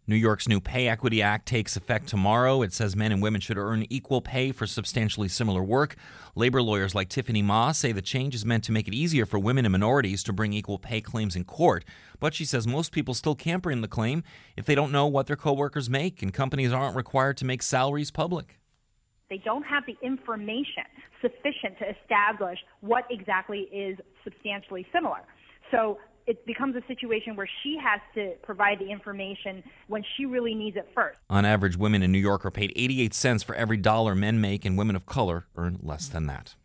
New York's new Pay Equity Act takes effect tomorrow. It says men and women should earn equal pay for substantially similar work. Labor lawyers like Tiffany Ma say the change is meant to make it easier for women and minorities to bring equal pay claims in court. But she says most people still can't bring the claim if they don't know what their coworkers make, and companies aren't required to make salaries public. They don't have the information sufficient to establish what exactly is substantially similar. So it becomes a situation where she has to provide the information when she really needs it first. On average, women in New York are paid 88 cents for every dollar men make, and women of color earn less than that.